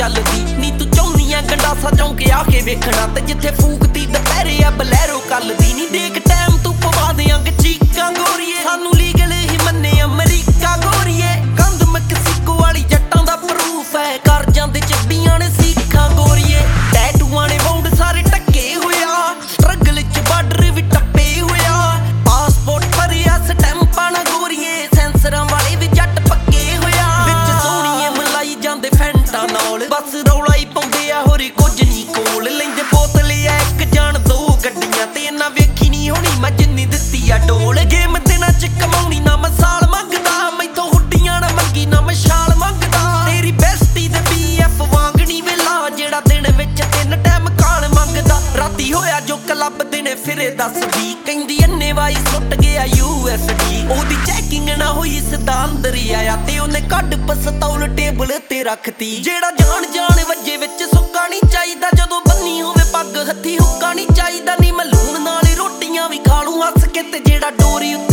ਚੱਲਦੀ ਨੀ ਤੂੰ ਚਾਹੁੰਦੀ ਆ ਗੰਡਾਸਾ ਚੌਂਕੇ ਆ ਕੇ ਵੇਖਣਾ ਤੇ ਜਿੱਥੇ ਫੂਕਦੀ ਦੁਪਹਿਰੇ ਆ ਬਲੈਰੋ ਕੱਲਦੀ ਨੀ ਦੇਖ ਟਾਈਮ ਤੂੰ ਪਵਾ ਦਿਆਂਗੇ ਚੀਕਾਂ ਗੋਰੀਏ ਸਾਨੂੰ ਲੀਗਲ ਹੀ ਮੰਨੇ ਅਮਰੀਕਾ ਗੋਰੀਏ ਕੰਧ ਮੈਕਸੀਕੋ ਵਾਲੀ ਜੱਟਾਂ ਦਾ ਪ੍ਰੂਫ ਹੈ ਕਰ ਜਾਂਦੇ ਚੱਡੀਆਂ ਨੇ ਸਿੱਖਾਂ ਗੋਰੀਏ ਟੈਟੂਆਂ ਨੇ ਵਾਉਂਡ ਸਾਰੇ ਟੱਕੇ ਹੋਇਆ ਸਟਰਗਲ ਚ ਬਾਰਡਰ ਵੀ ਟੱਪੇ ਹੋਇਆ ਪਾਸਪੋਰਟ ਭਰਿਆ ਸਟੈਂਪਾਂ ਨਾ ਗੋਰੀਏ ਸੈਂਸਰਾਂ ਵਾਲੇ ਵੀ ਜੱਟ ਪੱਕੇ ਹੋਇਆ ਵਿੱਚ ਸੋਹਣੀਏ ਮਲਾਈ ਜਾਂਦੇ ਫੈਂਟਾਂ ਨਾਲ ਬਸ ਰੌਲਾ ਹੀ ਪਾਉਂਦੇ ਆ ਹੋਰ ਕੁਝ ਨਹੀਂ ਕੋਲ ਲੈਂਦੇ ਬੋਤਲ ਆ ਇੱਕ ਜਾਣ ਦੋ ਗੱਡੀਆਂ ਤੇ ਇਹਨਾਂ ਵੇਖੀ ਨਹੀਂ ਹੋਣੀ ਮੈਂ ਜਿੰਨੀ ਦਿੱਤੀ ਆ ਡੋਲ ਗੇਮ ਤੇ ਨਾ ਚ ਕਮਾਉਣੀ ਨਾ ਮਸਾਲ ਮੰਗਦਾ ਮੈਥੋਂ ਹੁੱਡੀਆਂ ਨਾ ਮੰਗੀ ਨਾ ਮਸ਼ਾਲ ਮੰਗਦਾ ਤੇਰੀ ਬੈਸਟੀ ਦੇ BF ਵਾਂਗਣੀ ਵੇਲਾ ਜਿਹੜਾ ਦਿਨ ਵਿੱਚ 3 ਟਾਈਮ ਕਾਲ ਮੰਗਦਾ ਰਾਤੀ ਹੋਇਆ ਜੋ ਕਲੱਬ ਦਿਨੇ ਫਿਰੇ ਦੱਸਦੀ ਕਹਿੰਦੀ ਅੰਨੇਵਾਈ ਸੁੱਟ ਗਿਆ USD ਉਹਦੀ ਚੈਕਿੰਗ ਨਾ ਹੋਈ ਸਿੱਧਾ ਅੰਦਰ ਹੀ ਆਇਆ ਤੇ ਉਹਨੇ ਕੱਢ ਪਸਤੌਲ ਟੇਬਲ ਤੇ ਰੱਖਤੀ ਜਿਹੜਾ ਜਾਣ ਵੱਜੇ ਵਿੱਚ ਸੁੱਕਾ ਨਹੀਂ ਚਾਹੀਦਾ ਜਦੋਂ ਬੰਨੀ ਹੋਵੇ ਪੱਗ ਹੱਥੀ ਹੁੱਕਾ ਨਹੀਂ ਚਾਹੀਦਾ ਨੀ ਮੈਂ ਲੂਣ ਨਾਲ ਹੀ ਰੋਟੀਆਂ ਵੀ ਖਾ ਲੂੰ ਹੱਸ ਕੇ ਤੇ ਜਿਹੜਾ ਡੋਰੀ